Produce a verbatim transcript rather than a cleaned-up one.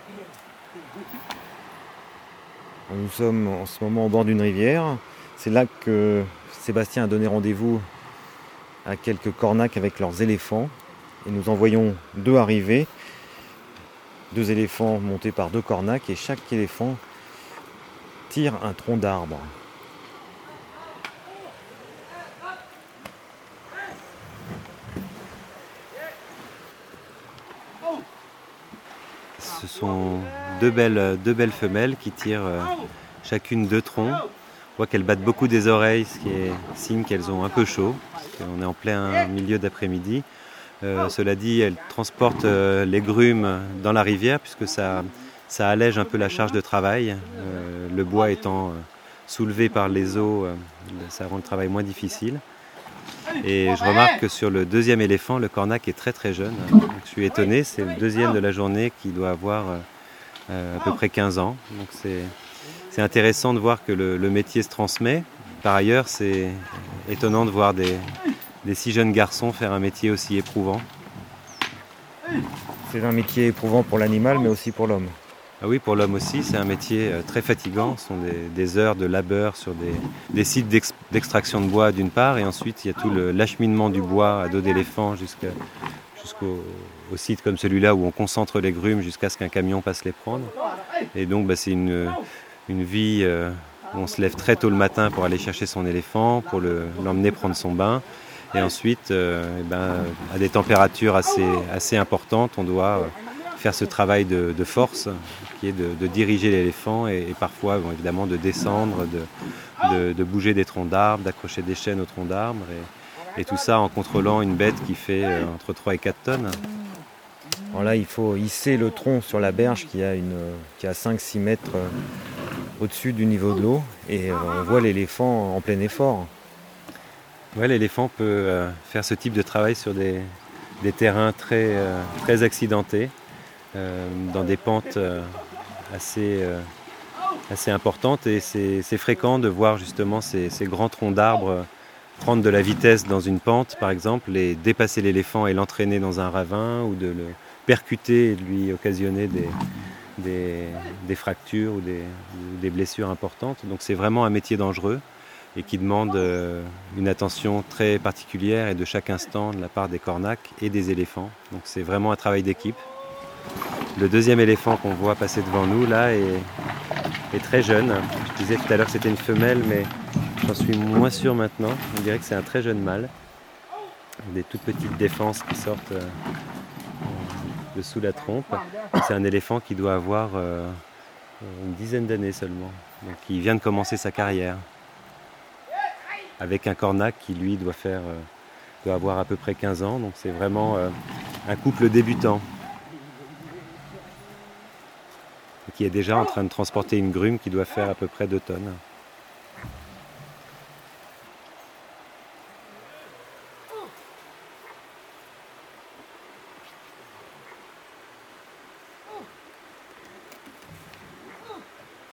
Nous sommes en ce moment au bord d'une rivière. C'est là que Sébastien a donné rendez-vous à quelques cornacs avec leurs éléphants. Et nous en voyons deux arriver. Deux éléphants montés par deux cornacs et chaque éléphant tire un tronc d'arbre. Ce sont deux belles, deux belles femelles qui tirent euh, chacune deux troncs. On voit qu'elles battent beaucoup des oreilles, ce qui est signe qu'elles ont un peu chaud. On est en plein milieu d'après-midi. Euh, cela dit, elles transportent euh, les grumes dans la rivière puisque ça, ça allège un peu la charge de travail. Euh, le bois étant euh, soulevé par les eaux, euh, ça rend le travail moins difficile. Et je remarque que sur le deuxième éléphant, le cornac est très très jeune. Donc, je suis étonné, c'est le deuxième de la journée qui doit avoir euh, à peu près quinze ans. Donc c'est, c'est intéressant de voir que le, le métier se transmet. Par ailleurs, c'est étonnant de voir des, des si jeunes garçons faire un métier aussi éprouvant. C'est un métier éprouvant pour l'animal mais aussi pour l'homme. Ah oui, pour l'homme aussi, c'est un métier très fatigant. Ce sont des, des heures de labeur sur des, des sites d'ex, d'extraction de bois d'une part, et ensuite il y a tout le, l'acheminement du bois à dos d'éléphant jusqu'à, jusqu'au au site comme celui-là où on concentre les grumes jusqu'à ce qu'un camion passe les prendre. Et donc bah, c'est une, une vie euh, où on se lève très tôt le matin pour aller chercher son éléphant, pour le, l'emmener prendre son bain. Et ensuite, euh, et ben, à des températures assez, assez importantes, on doit... Euh, faire ce travail de, de force qui est de, de diriger l'éléphant et, et parfois bon, évidemment de descendre, de, de, de bouger des troncs d'arbres, d'accrocher des chaînes aux troncs d'arbres et, et tout ça en contrôlant une bête qui fait euh, entre trois et quatre tonnes. Alors là il faut hisser le tronc sur la berge qui a, une, qui a cinq six mètres euh, au-dessus du niveau de l'eau et euh, on voit l'éléphant en plein effort. Ouais, l'éléphant peut euh, faire ce type de travail sur des, des terrains très, euh, très accidentés. Euh, dans des pentes euh, assez, euh, assez importantes et c'est, c'est fréquent de voir justement ces, ces grands troncs d'arbres euh, prendre de la vitesse dans une pente par exemple et dépasser l'éléphant et l'entraîner dans un ravin ou de le percuter et de lui occasionner des, des, des fractures ou des, des blessures importantes. Donc c'est vraiment un métier dangereux et qui demande euh, une attention très particulière et de chaque instant de la part des cornacs et des éléphants. Donc c'est vraiment un travail d'équipe. Le deuxième éléphant qu'on voit passer devant nous, là, est, est très jeune. Je disais tout à l'heure que c'était une femelle, mais j'en suis moins sûr maintenant. On dirait que c'est un très jeune mâle. Des toutes petites défenses qui sortent euh, de sous la trompe. Et c'est un éléphant qui doit avoir euh, une dizaine d'années seulement. Donc il vient de commencer sa carrière. Avec un cornac qui, lui, doit, faire, euh, doit avoir à peu près quinze ans. Donc c'est vraiment euh, un couple débutant. Qui est déjà en train de transporter une grume qui doit faire à peu près deux tonnes.